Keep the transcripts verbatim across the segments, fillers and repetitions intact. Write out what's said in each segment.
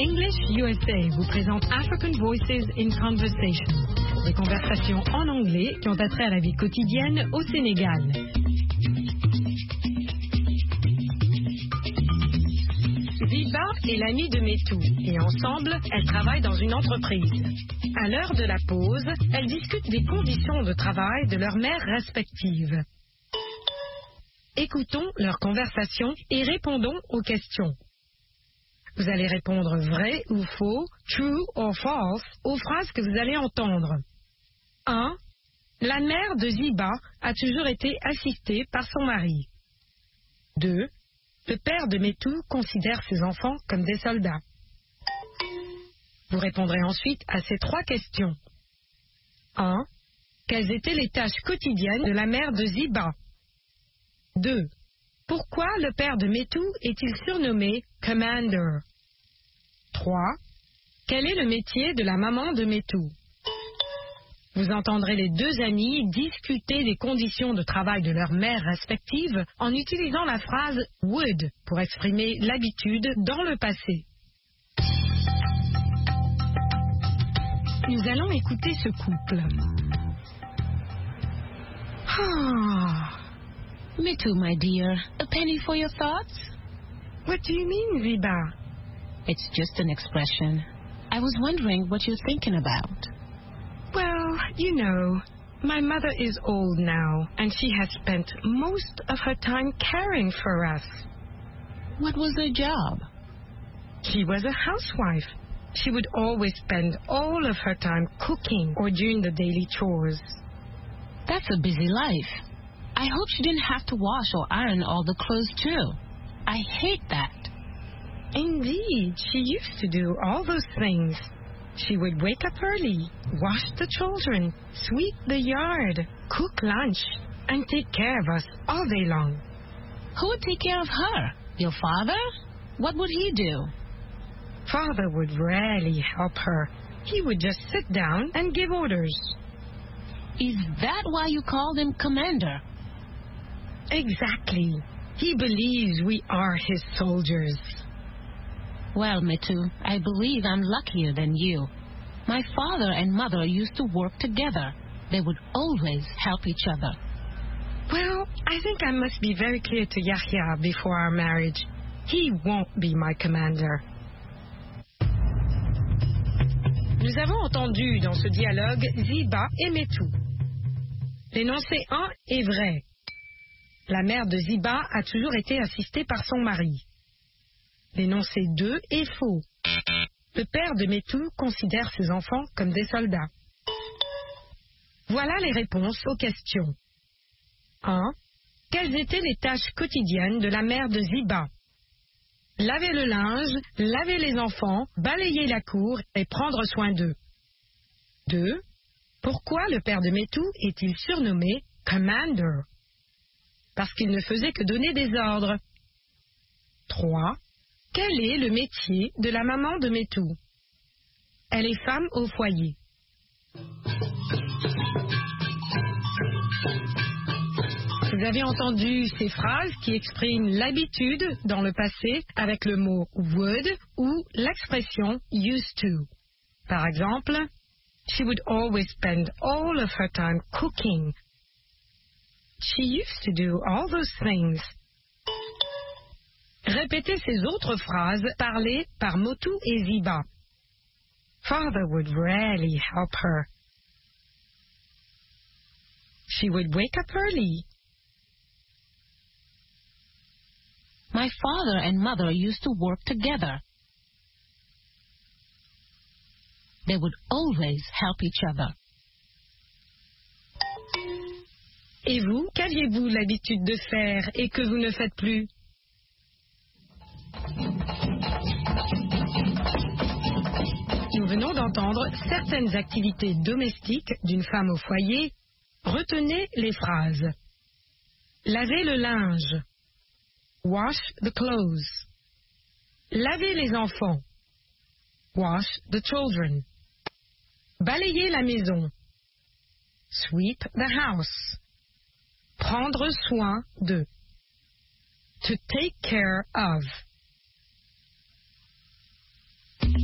English U S A vous présente African Voices in Conversation, des conversations en anglais qui ont attrait à la vie quotidienne au Sénégal. Ziba est l'amie de Metou et ensemble, elles travaillent dans une entreprise. À l'heure de la pause, elles discutent des conditions de travail de leurs mères respectives. Écoutons leur conversation et répondons aux questions. Vous allez répondre vrai ou faux, true or false, aux phrases que vous allez entendre. un. La mère de Ziba a toujours été assistée par son mari. deux. Le père de Metou considère ses enfants comme des soldats. Vous répondrez ensuite à ces trois questions. un. Quelles étaient les tâches quotidiennes de la mère de Ziba? deux. Pourquoi le père de Metou est-il surnommé Commander? trois. Quel est le métier de la maman de Metou? Vous entendrez les deux amies discuter des conditions de travail de leurs mères respectives en utilisant la phrase « would » pour exprimer l'habitude dans le passé. Nous allons écouter ce couple. Ah, Metou, my dear, a penny for your thoughts? What do you mean, Ziba? It's just an expression. I was wondering what you're thinking about. Well, you know, my mother is old now, and she has spent most of her time caring for us. What was her job? She was a housewife. She would always spend all of her time cooking or doing the daily chores. That's a busy life. I hope she didn't have to wash or iron all the clothes, too. I hate that. Indeed, she used to do all those things. She would wake up early, wash the children, sweep the yard, cook lunch, and take care of us all day long. Who would take care of her? Your father? What would he do? Father would rarely help her. He would just sit down and give orders. Is that why you called him Commander? Exactly. He believes we are his soldiers. Well, Metou, I believe I'm luckier than you. My father and mother used to work together. They would always help each other. Well, I think I must be very clear to Yahya before our marriage. He won't be my commander. Nous avons entendu dans ce dialogue Ziba et Metou. L'énoncé un est vrai. La mère de Ziba a toujours été assistée par son mari. L'énoncé deux est faux. Le père de Metou considère ses enfants comme des soldats. Voilà les réponses aux questions. un. Quelles étaient les tâches quotidiennes de la mère de Ziba? Laver le linge, laver les enfants, balayer la cour et prendre soin d'eux. deux. Pourquoi le père de Metou est-il surnommé Commander? Parce qu'il ne faisait que donner des ordres. trois. Quel est le métier de la maman de Metou? Elle est femme au foyer. Vous avez entendu ces phrases qui expriment l'habitude dans le passé avec le mot would ou l'expression used to. Par exemple, she would always spend all of her time cooking. She used to do all those things. Répétez ces autres phrases parlées par Metou et Ziba. Father would rarely help her. She would wake up early. My father and mother used to work together. They would always help each other. Et vous, qu'aviez-vous l'habitude de faire et que vous ne faites plus? Nous venons d'entendre certaines activités domestiques d'une femme au foyer. Retenez les phrases. Laver le linge. Wash the clothes. Laver les enfants. Wash the children. Balayer la maison. Sweep the house. Prendre soin de. To take care of.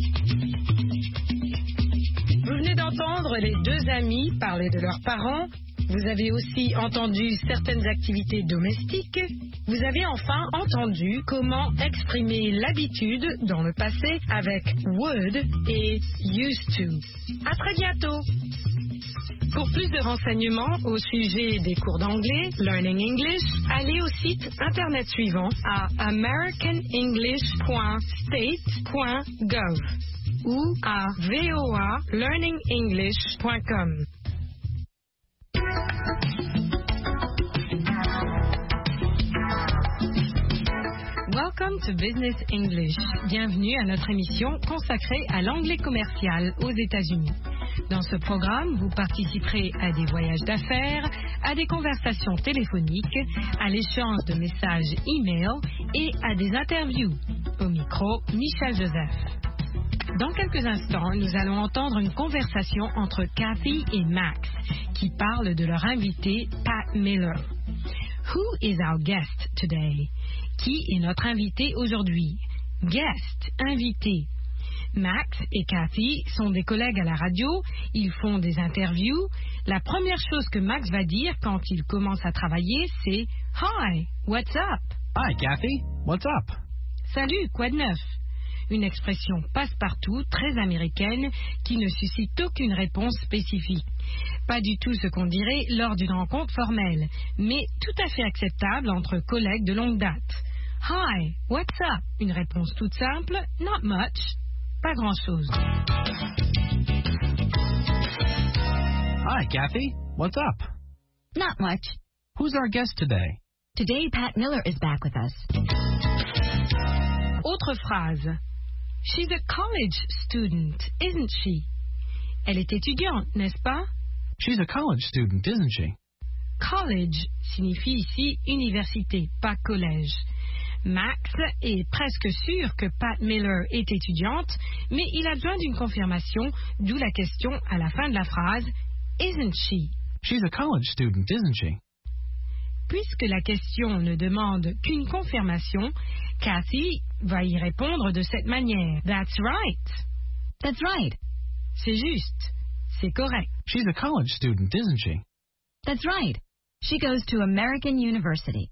d'entendre les deux amis parler de leurs parents. Vous avez aussi entendu certaines activités domestiques. Vous avez enfin entendu comment exprimer l'habitude dans le passé avec would et used to. À très bientôt. Pour plus de renseignements au sujet des cours d'anglais, Learning English, allez au site internet suivant à american english point state point gov ou à voa learning english point com. Welcome to Business English. Bienvenue à notre émission consacrée à l'anglais commercial aux États-Unis. Dans ce programme, vous participerez à des voyages d'affaires, à des conversations téléphoniques, à l'échange de messages e-mail et à des interviews. Au micro, Michel Joseph. Dans quelques instants, nous allons entendre une conversation entre Kathy et Max qui parlent de leur invité Pat Miller. Who is our guest today? Qui est notre invité aujourd'hui? Guest, invité. Max et Kathy sont des collègues à la radio, ils font des interviews. La première chose que Max va dire quand il commence à travailler, c'est « Hi, what's up? » Hi, Kathy. What's up? Salut, quoi de neuf? Une expression passe-partout, très américaine, qui ne suscite aucune réponse spécifique. Pas du tout ce qu'on dirait lors d'une rencontre formelle, mais tout à fait acceptable entre collègues de longue date. « Hi, what's up? » Une réponse toute simple, « Not much. » Pas grand-chose. Hi, Kathy. What's up? Not much. Who's our guest today? Today, Pat Miller is back with us. Autre phrase. She's a college student, isn't she? Elle est étudiante, n'est-ce pas? She's a college student, isn't she? College signifie ici université, pas collège. Max est presque sûr que Pat Miller est étudiante, mais il a besoin d'une confirmation, d'où la question à la fin de la phrase « Isn't she ?» She's a college student, isn't she? Puisque la question ne demande qu'une confirmation, Kathy va y répondre de cette manière. « That's right. » That's right. C'est juste. C'est correct. She's a college student, isn't she? That's right. She goes to American University.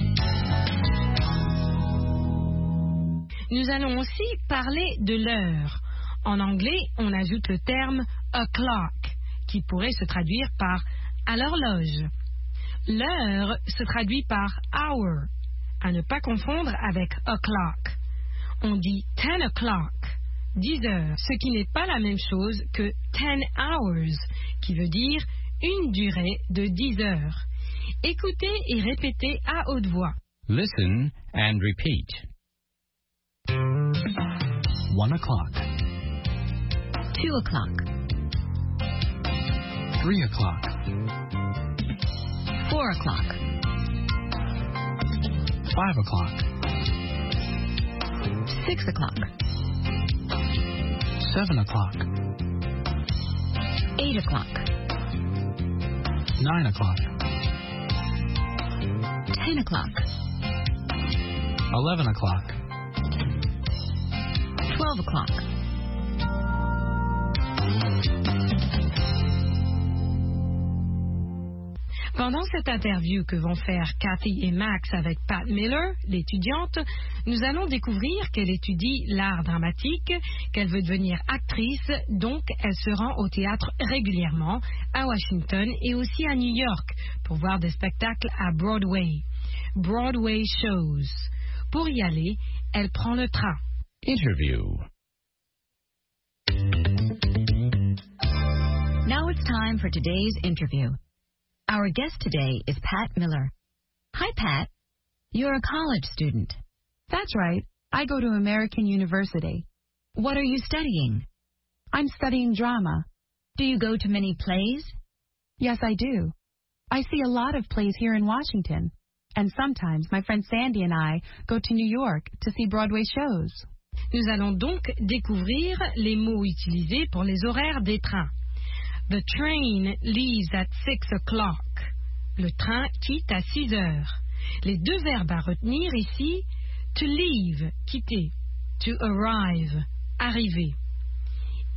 Nous allons aussi parler de l'heure. En anglais, on ajoute le terme « o'clock » qui pourrait se traduire par « à l'horloge ». L'heure se traduit par « hour », à ne pas confondre avec « o'clock ». On dit « ten o'clock », dix heures, ce qui n'est pas la même chose que « ten hours », qui veut dire une durée de dix heures. Écoutez et répétez à haute voix. Listen and repeat. One o'clock. Two o'clock. Three o'clock. Four o'clock. Five o'clock. Six o'clock. Seven o'clock. Eight o'clock. Nine o'clock. Ten o'clock. Eleven o'clock. Twelve o'clock. Pendant cette interview que vont faire Kathy et Max avec Pat Miller, l'étudiante, nous allons découvrir qu'elle étudie l'art dramatique, qu'elle veut devenir actrice, donc elle se rend au théâtre régulièrement, à Washington et aussi à New York, pour voir des spectacles à Broadway. Broadway shows. Pour y aller, elle prend le train. Interview. Now it's time for today's interview. Our guest today is Pat Miller. Hi, Pat. You're a college student. That's right. I go to American University. What are you studying? I'm studying drama. Do you go to many plays? Yes, I do. I see a lot of plays here in Washington. And sometimes my friend Sandy and I go to New York to see Broadway shows. Nous allons donc découvrir les mots utilisés pour les horaires des trains. The train leaves at six o'clock. Le train quitte à six heures. Les deux verbes à retenir ici, to leave, quitter, to arrive, arriver.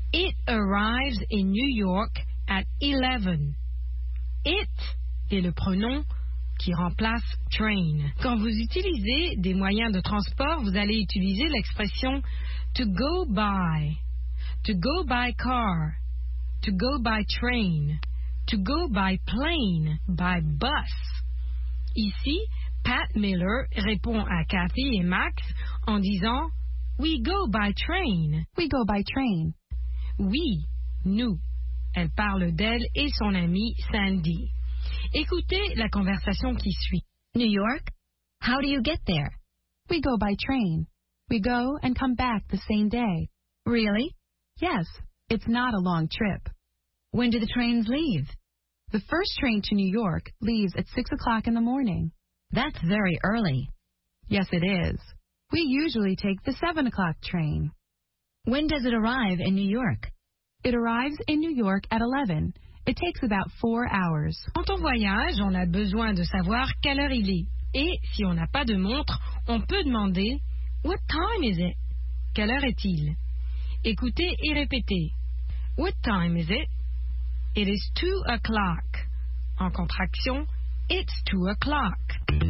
It arrives in New York at eleven. It est le pronom qui remplace train. Quand vous utilisez des moyens de transport, vous allez utiliser l'expression to go by, to go by car, to go by train, to go by plane, by bus. Ici, Pat Miller répond à Kathy et Max en disant We go by train. We go by train. Oui, nous. Elle parle d'elle et son amie Sandy. Écoutez la conversation qui suit. New York? How do you get there? We go by train. We go and come back the same day. Really? Yes, it's not a long trip. When do the trains leave? The first train to New York leaves at six o'clock in the morning. That's very early. Yes, it is. We usually take the seven o'clock train. When does it arrive in New York? It arrives in New York at eleven. It takes about four hours. Quand on voyage, on a besoin de savoir quelle heure il est. Et si on n'a pas de montre, on peut demander What time is it? Quelle heure est-il? Écoutez et répétez. What time is it? It is two o'clock. En contraction, it's two o'clock.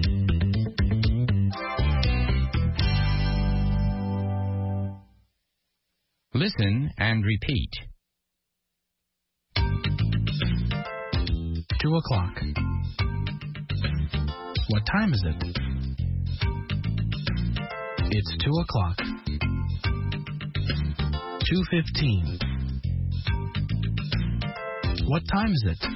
Listen and repeat. Two o'clock. What time is it? It's two o'clock. Two fifteen. What time is it?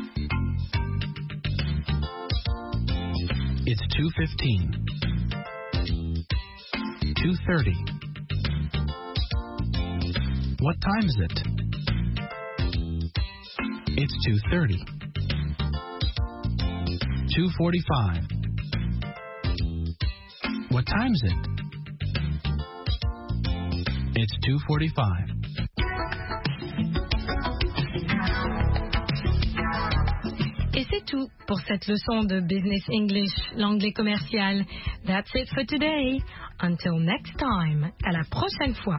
It's two fifteen. Two thirty. What time is it? It's two thirty. Two forty-five. What time is it? It's two forty-five. Et c'est tout pour cette leçon de Business English, l'anglais commercial. That's it for today. Until next time. À la prochaine fois.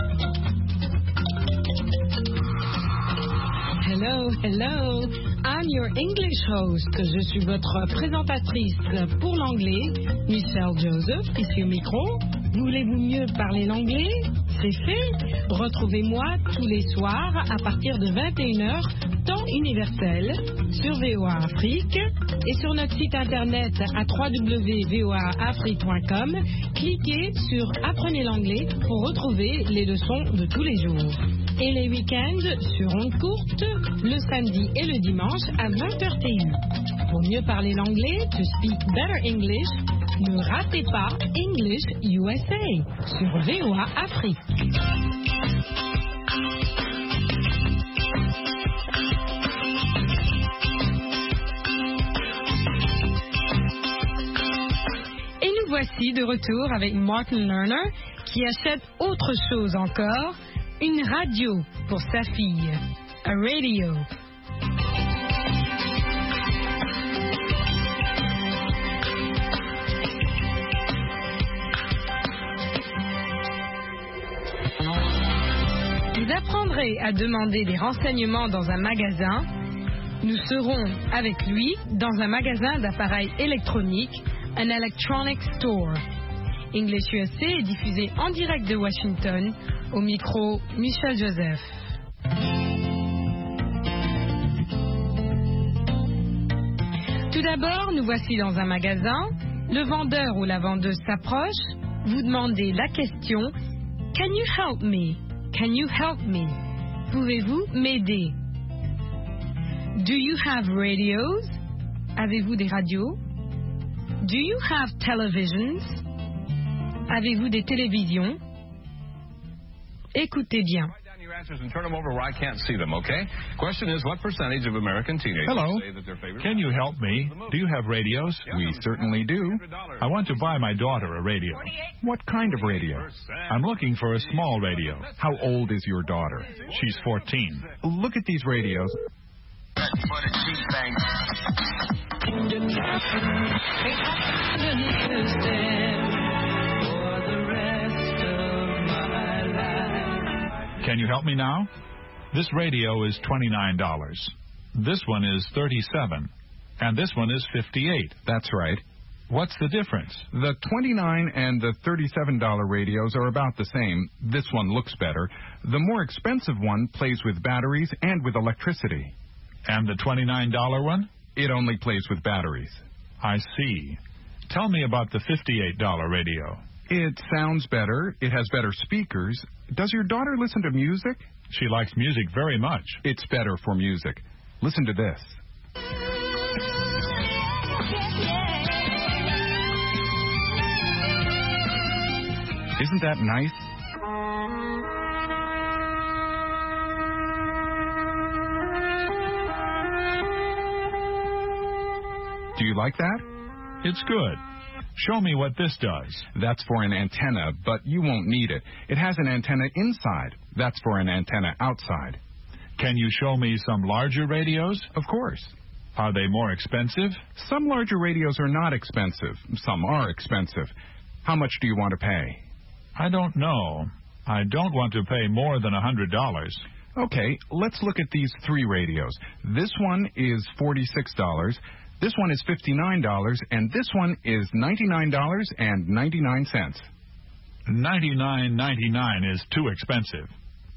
Hello, hello. I'm your English host. Je suis votre présentatrice pour l'anglais, Michelle Joseph, ici au micro. Voulez-vous mieux parler l'anglais? C'est fait. Retrouvez-moi tous les soirs à partir de vingt et une heures, temps universel, sur V O A Afrique et sur notre site internet à w w w point v o a afrique point com. Cliquez sur Apprenez l'anglais pour retrouver les leçons de tous les jours. Et les week-ends sur ondes courtes, le samedi et le dimanche à vingt heures T U. Pour mieux parler l'anglais, to speak better English, ne ratez pas English U S A sur V O A Afrique. Et nous voici de retour avec Martin Lerner qui achète autre chose encore, une radio pour sa fille. A radio. Vous apprendrez à demander des renseignements dans un magasin. Nous serons avec lui dans un magasin d'appareils électroniques, un electronic store. English U S A est diffusé en direct de Washington, au micro Michel Joseph. Tout d'abord, nous voici dans un magasin. Le vendeur ou la vendeuse s'approche. Vous demandez la question « Can you help me? Can you help me? Pouvez-vous m'aider? Do you have radios? Avez-vous des radios? Do you have televisions? Avez-vous des télévisions? Écoutez bien. Answers and turn them over where I can't see them, okay? Question is, what percentage of American teenagers Hello. say that their favorite... Can you help me? Do you have radios? We certainly do. I want to buy my daughter a radio. What kind of radio? I'm looking for a small radio. How old is your daughter? She's fourteen. Look at these radios. Can you help me now? This radio is twenty-nine dollars. This one is thirty-seven dollars. And this one is fifty-eight dollars. That's right. What's the difference? The twenty-nine dollars and the thirty-seven dollars radios are about the same. This one looks better. The more expensive one plays with batteries and with electricity. And the twenty-nine dollars one? It only plays with batteries. I see. Tell me about the fifty-eight dollars radio. It sounds better. It has better speakers. Does your daughter listen to music? She likes music very much. It's better for music. Listen to this. Isn't that nice? Do you like that? It's good. Show me what this does. That's for an antenna, but you won't need it. It has an antenna inside. That's for an antenna outside. Can you show me some larger radios? Of course. Are they more expensive? Some larger radios are not expensive. Some are expensive. How much do you want to pay? I don't know. I don't want to pay more than one hundred dollars. Okay, let's look at these three radios. This one is forty-six dollars. This one is fifty-nine dollars, and this one is ninety-nine dollars and ninety-nine cents. ninety-nine ninety-nine is too expensive.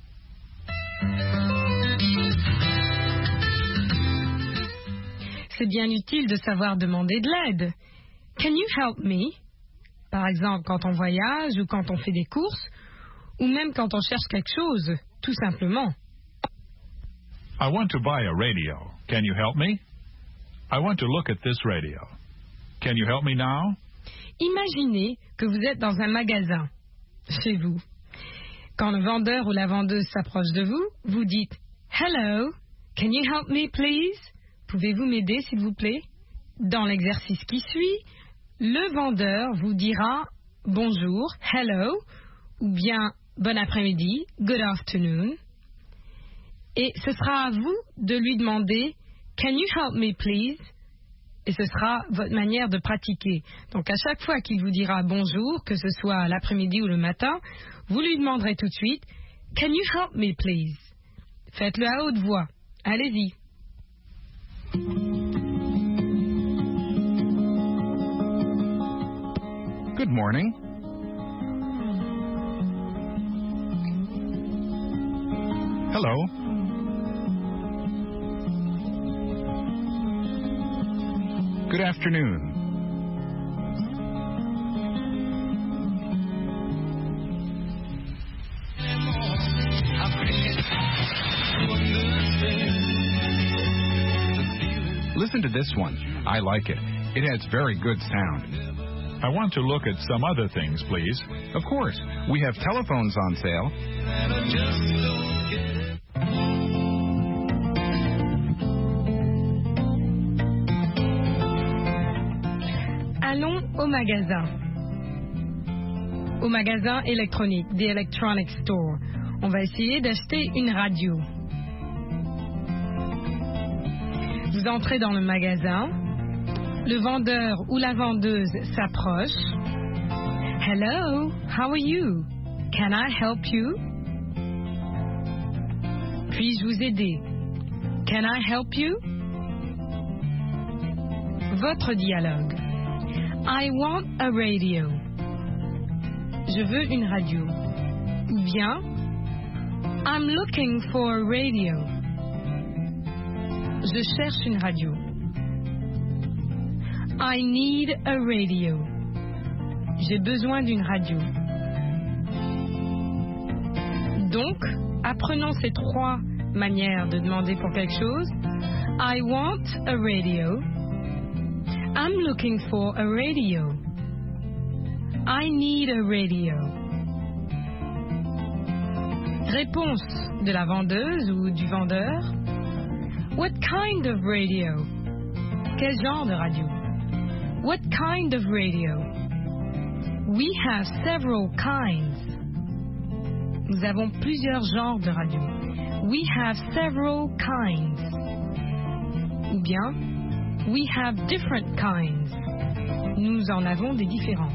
C'est bien utile de savoir demander de l'aide. Can you help me? Par exemple, quand on voyage ou quand on fait des courses, ou même quand on cherche quelque chose, tout simplement. I want to buy a radio. Can you help me? I want to look at this radio. Can you help me now? Imaginez que vous êtes dans un magasin, chez vous. Quand le vendeur ou la vendeuse s'approche de vous, vous dites « Hello, can you help me please? Pouvez-vous m'aider s'il vous plaît ?» Dans l'exercice qui suit, le vendeur vous dira « Bonjour, hello » ou bien « Bon après-midi, good afternoon ». Et ce sera à vous de lui demander « Can you help me please ?» Et ce sera votre manière de pratiquer. Donc à chaque fois qu'il vous dira bonjour, que ce soit l'après-midi ou le matin, vous lui demanderez tout de suite « Can you help me please ?» Faites-le à haute voix. Allez-y. Good morning. Hello. Good afternoon. Listen to this one. I like it. It has very good sound. I want to look at some other things, please. Of course. We have telephones on sale. Allons au magasin. Au magasin électronique, The Electronic Store. On va essayer d'acheter une radio. Vous entrez dans le magasin. Le vendeur ou la vendeuse s'approche. Hello, how are you? Can I help you? Puis-je vous aider? Can I help you? Votre dialogue. I want a radio. Je veux une radio. Ou bien, I'm looking for a radio. Je cherche une radio. I need a radio. J'ai besoin d'une radio. Donc, apprenons ces trois manières de demander pour quelque chose. I want a radio. I'm looking for a radio. I need a radio. Réponse de la vendeuse ou du vendeur. What kind of radio? Quel genre de radio? What kind of radio? We have several kinds. Nous avons plusieurs genres de radio. We have several kinds. Ou bien, we have different kinds. Nous en avons des différents.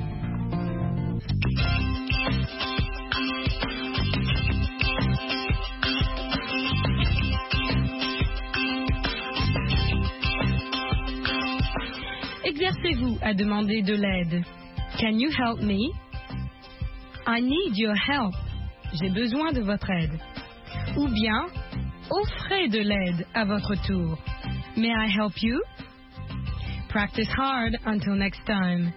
Exercez-vous à demander de l'aide. Can you help me? I need your help. J'ai besoin de votre aide. Ou bien, offrez de l'aide à votre tour. May I help you? Practice hard until next time.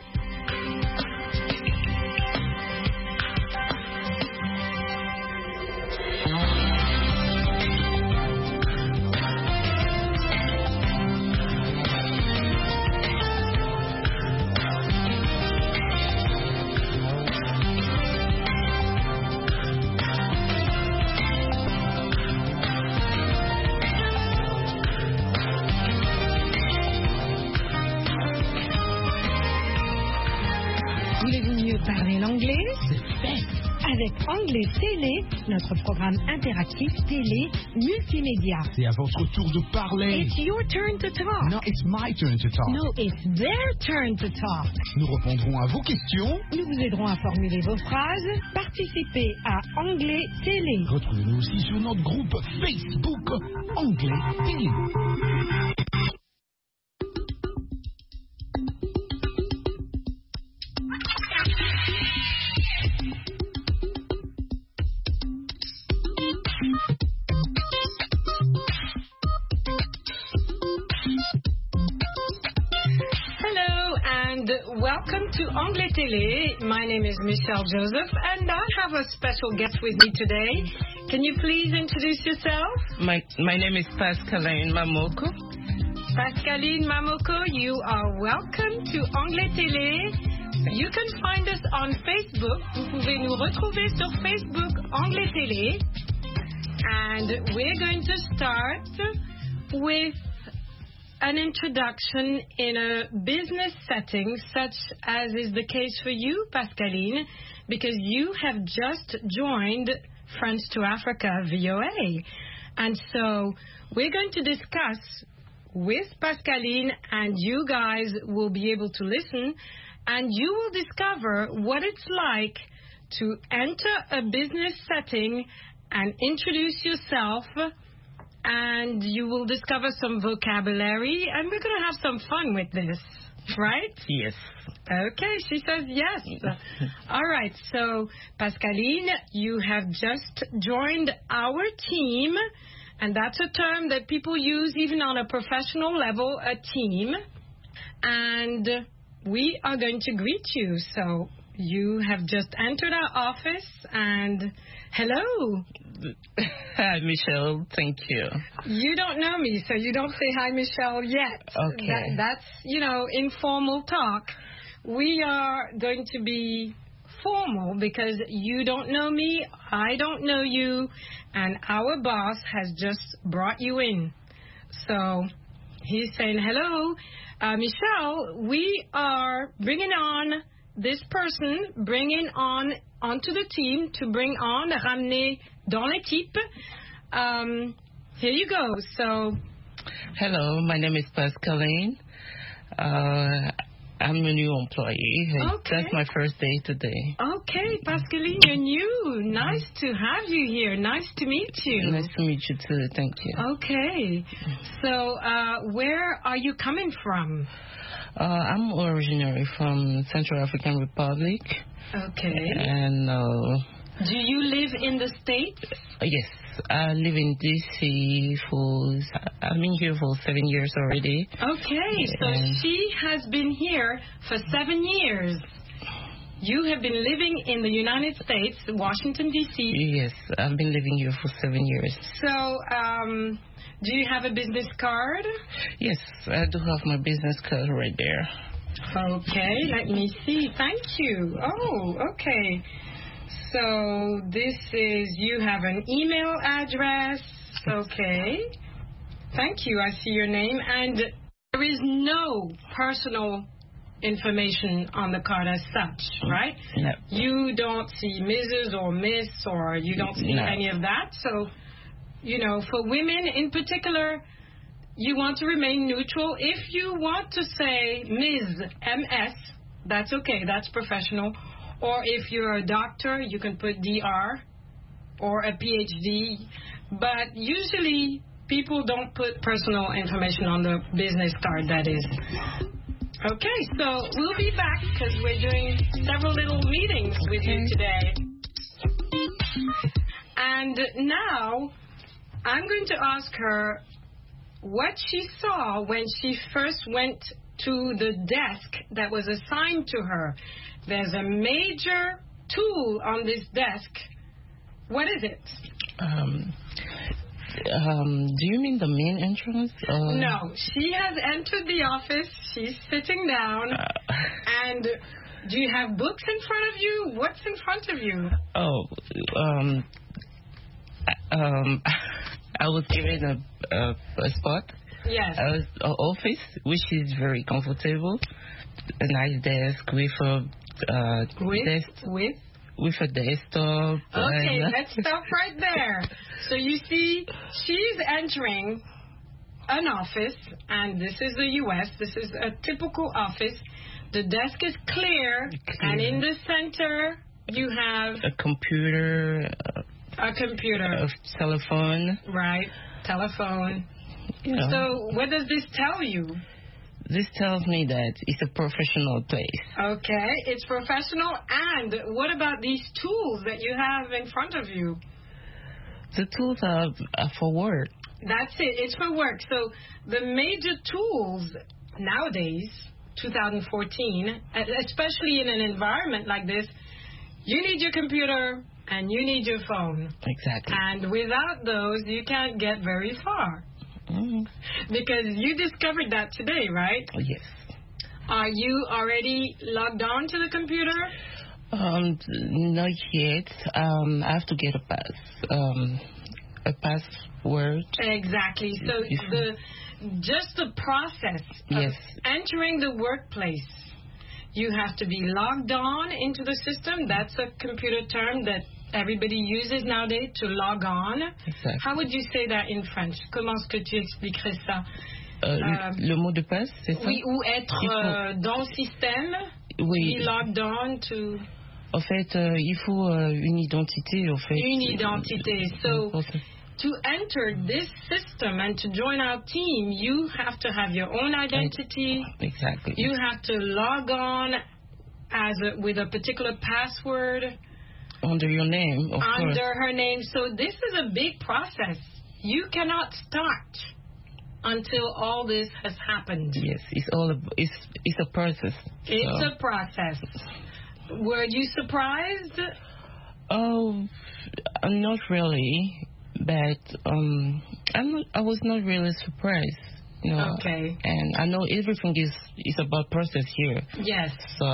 Parler l'anglais avec Anglais Télé, notre programme interactif télé multimédia. C'est à votre tour de parler. It's your turn to talk. No, it's my turn to talk. No, it's their turn to talk. Nous répondrons à vos questions. Nous vous aiderons à formuler vos phrases. Participez à Anglais Télé. Retrouvez-nous aussi sur notre groupe Facebook Anglais Télé. Welcome to Anglais Télé. My name is Michelle Joseph, and I have a special guest with me today. Can you please introduce yourself? My my name is Pascaline Mamoko. Pascaline Mamoko, you are welcome to Anglais Télé. You can find us on Facebook. Vous pouvez nous retrouver sur Facebook Anglais Télé. And we're going to start with an introduction in a business setting, such as is the case for you, Pascaline, because you have just joined Friends to Africa V O A. And so we're going to discuss with Pascaline, and you guys will be able to listen, and you will discover what it's like to enter a business setting and introduce yourself. And you will discover some vocabulary, and we're going to have some fun with this, right? Yes. Okay, she says yes. All right, so Pascaline, you have just joined our team, and that's a term that people use even on a professional level, a team. And we are going to greet you. So you have just entered our office, and hello. Hi, Michelle. Thank you. You don't know me, so you don't say hi, Michelle, yet. Okay. That, that's, you know, informal talk. We are going to be formal because you don't know me, I don't know you, and our boss has just brought you in. So he's saying, hello, uh, Michelle, we are bringing on this person, bringing on onto the team to bring on, ramener dans l'équipe. Um, here you go. So, hello, my name is Pascaline. Uh, I'm a new employee. Okay. That's my first day today. Okay, Pascaline, you're new. Nice to have you here. Nice to meet you. Nice to meet you too. Thank you. Okay. So, uh, where are you coming from? Uh, I'm originally from Central African Republic. Okay. And uh, do you live in the States? Yes, I live in D C for, I've been here for seven years already. Okay, so and she has been here for seven years. You have been living in the United States, Washington, D C. Yes, I've been living here for seven years. So, um, do you have a business card? Yes, I do have my business card right there. Okay, let me see. Thank you. Oh, okay. So this is, you have an email address. Okay. Thank you. I see your name. And there is no personal information on the card as such, right? No. You don't see Missus or Miss, or you don't see No. any of that. So, you know, for women in particular, you want to remain neutral. If you want to say Miz M S, that's okay. That's professional. Or if you're a doctor, you can put D R or a P H D. But usually people don't put personal information on the business card, that is. Okay, so we'll be back because we're doing several little meetings with you today. And now I'm going to ask her what she saw when she first went to the desk that was assigned to her. There's a major tool on this desk. What is it? Um, um, do you mean the main entrance? Uh, no, she has entered the office. She's sitting down. Uh, and do you have books in front of you? What's in front of you? Oh, um, um, I was given a, a, a spot. Yes. An office, which is very comfortable. A nice desk with a uh, with desk, with with a desktop. Okay, and let's stop right there. So you see, she's entering an office, and this is the U S. This is a typical office. The desk is clear, clear. And in the center you have a computer. Uh, a computer. A telephone. Right, telephone. Yeah. So what does this tell you? This tells me that it's a professional place. Okay, it's professional. And what about these tools that you have in front of you? The tools are, are for work. That's it. It's for work. So the major tools nowadays, twenty fourteen, especially in an environment like this, you need your computer and you need your phone. Exactly. And without those, you can't get very far. Mm-hmm. Because you discovered that today, right? Oh, yes. Are you already logged on to the computer? Um, not yet. Um, I have to get a pass. Um, a password. Exactly. So the just the process of yes. entering the workplace, you have to be logged on into the system. That's a computer term that everybody uses nowadays, to log on. Exactly. How would you say that in French? Comment est-ce que tu expliquerais ça? Euh, euh, le mot de passe, c'est ça? Oui, ou être euh, dans le système. Oui. Be logged on to... En fait, euh, il faut euh, une identité, en fait. Une identité. So, to enter this system and to join our team, you have to have your own identity. Exactly. You have to log on as a, with a particular password. Under your name, of Under course. her name. So this is a big process. You cannot start until all this has happened. Yes, it's all a, it's it's a process. It's so. a process. Were you surprised? Oh, not really, but um, I'm not, I was not really surprised. You know, okay. And I know everything is is about process here. Yes. So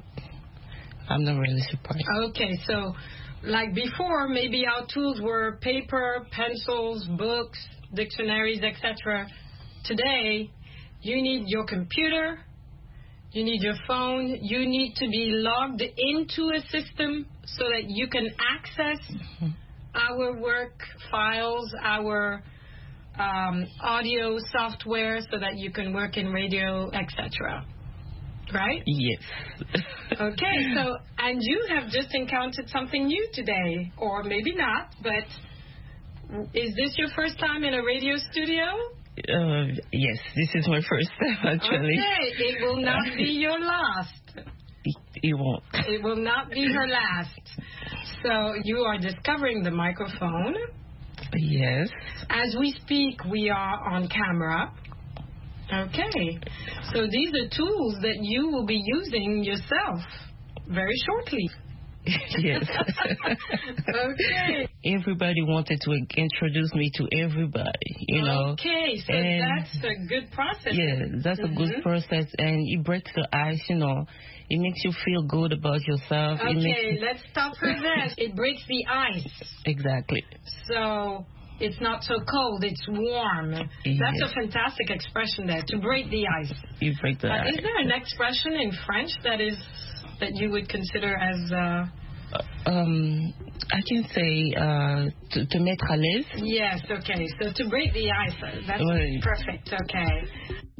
I'm not really surprised. Okay, so like before, maybe our tools were paper, pencils, books, dictionaries, et cetera. Today, you need your computer, you need your phone, you need to be logged into a system so that you can access mm-hmm. our work files, our um, audio software, so that you can work in radio, et cetera. Right? Yes. Okay, so, and you have just encountered something new today, or maybe not, but is this your first time in a radio studio? Uh, yes, this is my first time, actually. Okay, it will not be your last. It, it won't. It will not be her last. So you are discovering the microphone. Yes. As we speak, we are on camera. Okay. So these are tools that you will be using yourself very shortly. Yes. Okay. Everybody wanted to introduce me to everybody, you know. Okay, so and that's a good process. Yeah, that's mm-hmm. a good process, and it breaks the ice, you know. It makes you feel good about yourself. Okay, it makes let's stop for this. It breaks the ice. Exactly. So it's not so cold, it's warm. Yes. That's a fantastic expression there, to break the ice. You break the uh, ice. Is there an expression in French that is that you would consider as... Uh, uh, um, I can say uh, to, to mettre à l'aise. Yes, okay. So to break the ice, that's oui. Perfect, okay.